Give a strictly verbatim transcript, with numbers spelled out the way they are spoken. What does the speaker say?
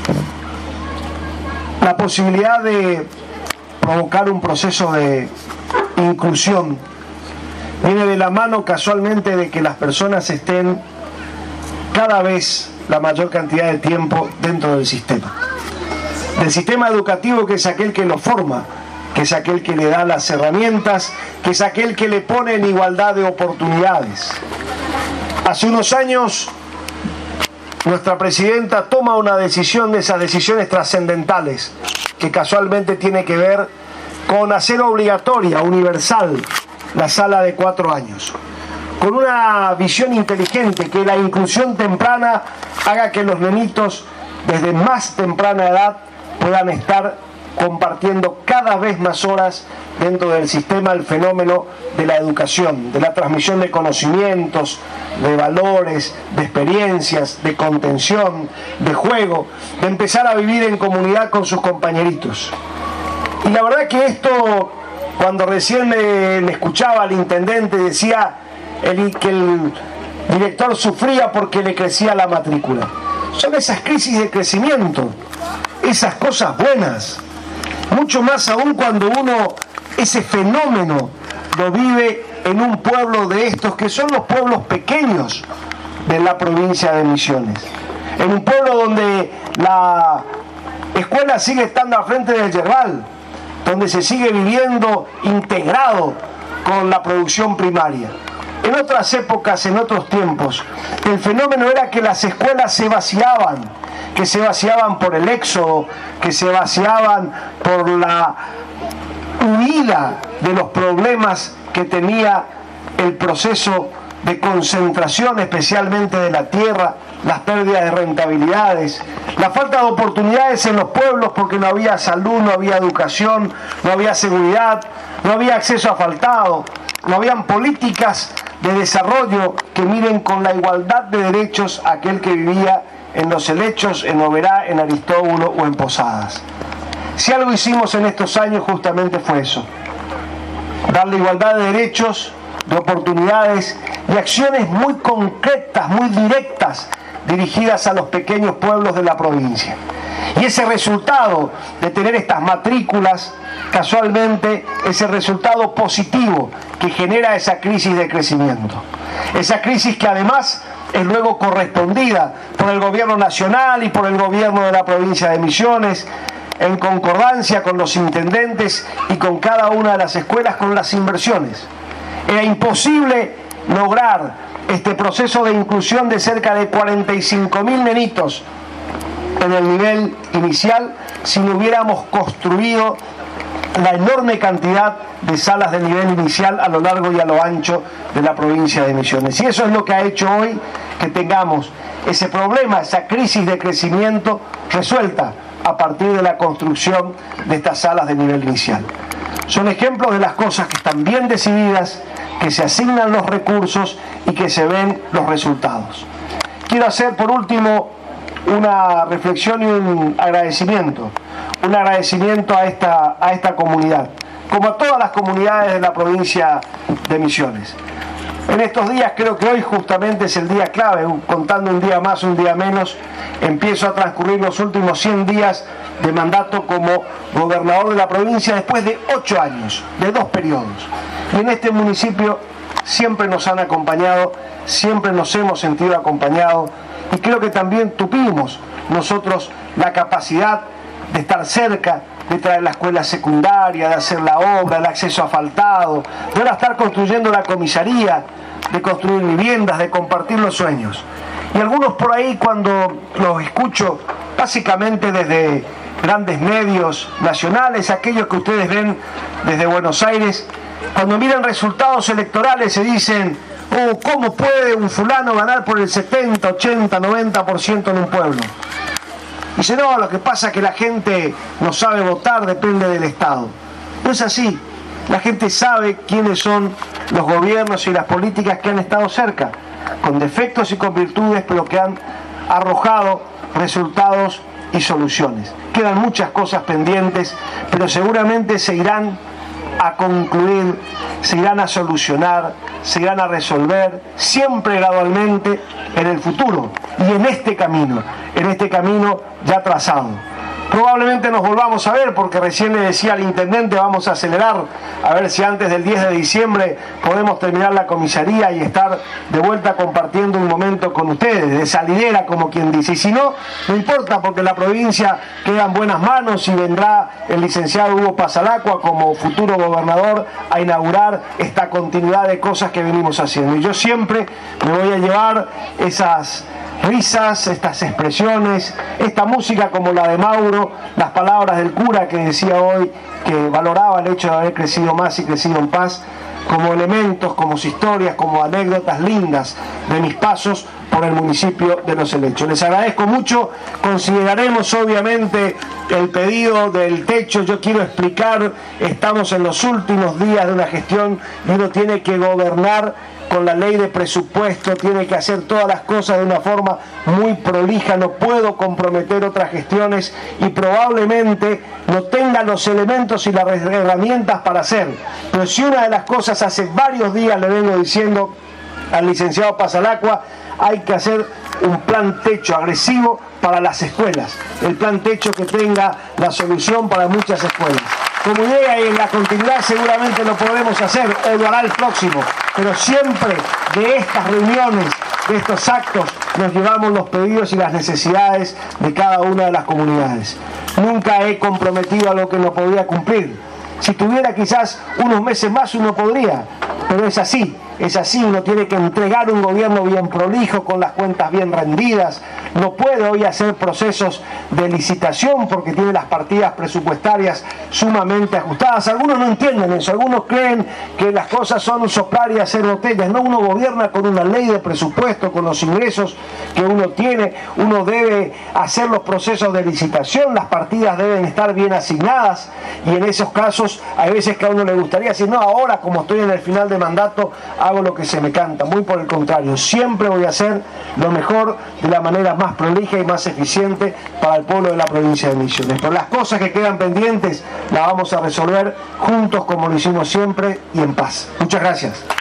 La posibilidad de provocar un proceso de inclusión viene de la mano casualmente de que las personas estén cada vez la mayor cantidad de tiempo dentro del sistema. Del sistema educativo, que es aquel que lo forma, que es aquel que le da las herramientas, que es aquel que le pone en igualdad de oportunidades. Hace unos años nuestra presidenta toma una decisión, de esas decisiones trascendentales, que casualmente tiene que ver con hacer obligatoria, universal, la sala de cuatro años. Con una visión inteligente, que la inclusión temprana haga que los nenitos desde más temprana edad puedan estar compartiendo cada vez más horas dentro del sistema el fenómeno de la educación, de la transmisión de conocimientos, de valores, de experiencias, de contención, de juego, de empezar a vivir en comunidad con sus compañeritos. Y la verdad que esto, cuando recién le, le escuchaba al intendente, decía el, que el director sufría porque le crecía la matrícula. Son esas crisis de crecimiento, esas cosas buenas. Mucho más aún cuando uno ese fenómeno lo vive en un pueblo de estos que son los pueblos pequeños de la provincia de Misiones. En un pueblo donde la escuela sigue estando al frente del yerbal, donde se sigue viviendo integrado con la producción primaria. En otras épocas, en otros tiempos, el fenómeno era que las escuelas se vaciaban, que se vaciaban por el éxodo, que se vaciaban por la huida de los problemas que tenía el proceso de concentración, especialmente de la tierra, las pérdidas de rentabilidades, la falta de oportunidades en los pueblos porque no había salud, no había educación, no había seguridad, no había acceso a asfaltado, no habían políticas de desarrollo que miren con la igualdad de derechos a aquel que vivía en Los Helechos, en Oberá, en Aristóbulo o en Posadas. Si algo hicimos en estos años justamente fue eso, darle igualdad de derechos, de oportunidades y acciones muy concretas, muy directas, dirigidas a los pequeños pueblos de la provincia. Y ese resultado de tener estas matrículas, casualmente, es el resultado positivo que genera esa crisis de crecimiento. Esa crisis que además es luego correspondida por el gobierno nacional y por el gobierno de la provincia de Misiones, en concordancia con los intendentes y con cada una de las escuelas, con las inversiones. Era imposible lograr este proceso de inclusión de cerca de cuarenta y cinco mil nenitos en el nivel inicial si no hubiéramos construido la enorme cantidad de salas de nivel inicial a lo largo y a lo ancho de la provincia de Misiones. Y eso es lo que ha hecho hoy que tengamos ese problema, esa crisis de crecimiento resuelta a partir de la construcción de estas salas de nivel inicial. Son ejemplos de las cosas que están bien decididas, que se asignan los recursos y que se ven los resultados. Quiero hacer por último una reflexión y un agradecimiento, un agradecimiento a esta, a esta comunidad, como a todas las comunidades de la provincia de Misiones. En estos días, creo que hoy justamente es el día clave, contando un día más, un día menos, empiezo a transcurrir los últimos cien días de mandato como gobernador de la provincia después de ocho años, de dos periodos. Y en este municipio siempre nos han acompañado, siempre nos hemos sentido acompañados y creo que también tuvimos nosotros la capacidad de estar cerca, de traer la escuela secundaria, de hacer la obra, el acceso asfaltado, de ahora estar construyendo la comisaría, de construir viviendas, de compartir los sueños. Y algunos por ahí, cuando los escucho, básicamente desde grandes medios nacionales, aquellos que ustedes ven desde Buenos Aires, cuando miran resultados electorales se dicen: oh, ¿cómo puede un fulano ganar por el setenta, ochenta, noventa por ciento en un pueblo? Dice: no, lo que pasa es que la gente no sabe votar, depende del Estado. No es así. La gente sabe quiénes son los gobiernos y las políticas que han estado cerca, con defectos y con virtudes, pero que han arrojado resultados y soluciones. Quedan muchas cosas pendientes, pero seguramente se irán a concluir, se irán a solucionar, se irán a resolver, siempre gradualmente en el futuro y en este camino, en este camino ya trazado. Probablemente nos volvamos a ver, porque recién le decía al intendente, vamos a acelerar, a ver si antes del diez de diciembre podemos terminar la comisaría y estar de vuelta compartiendo un momento con ustedes, de salidera, como quien dice. Y si no, no importa, porque la provincia queda en buenas manos y vendrá el licenciado Hugo Pasalacqua como futuro gobernador a inaugurar esta continuidad de cosas que venimos haciendo. Y yo siempre me voy a llevar esas risas, estas expresiones, esta música como la de Mauro, las palabras del cura que decía hoy que valoraba el hecho de haber crecido más y crecido en paz, como elementos, como historias, como anécdotas lindas de mis pasos por el municipio de Los Helechos. Les agradezco mucho, consideraremos obviamente el pedido del techo. Yo quiero explicar, estamos en los últimos días de una gestión y uno tiene que gobernar con la ley de presupuesto, tiene que hacer todas las cosas de una forma muy prolija, no puedo comprometer otras gestiones y probablemente no tenga los elementos y las herramientas para hacer. Pero si una de las cosas hace varios días le vengo diciendo al licenciado Pasalacqua, hay que hacer un plan techo agresivo para las escuelas, el plan techo que tenga la solución para muchas escuelas. Como idea y en la continuidad seguramente lo podremos hacer, o lo hará el próximo, pero siempre de estas reuniones, de estos actos, nos llevamos los pedidos y las necesidades de cada una de las comunidades. Nunca he comprometido a lo que no podía cumplir. Si tuviera quizás unos meses más uno podría, pero es así. Es así, uno tiene que entregar un gobierno bien prolijo, con las cuentas bien rendidas. No puede hoy hacer procesos de licitación porque tiene las partidas presupuestarias sumamente ajustadas. Algunos no entienden eso, algunos creen que las cosas son soplar y hacer botellas. No, uno gobierna con una ley de presupuesto, con los ingresos que uno tiene. Uno debe hacer los procesos de licitación, las partidas deben estar bien asignadas y en esos casos hay veces que a uno le gustaría decir, no, ahora como estoy en el final de mandato, hago lo que se me canta. Muy por el contrario, siempre voy a hacer lo mejor de la manera más prolija y más eficiente para el pueblo de la provincia de Misiones. Pero las cosas que quedan pendientes las vamos a resolver juntos como lo hicimos siempre y en paz. Muchas gracias.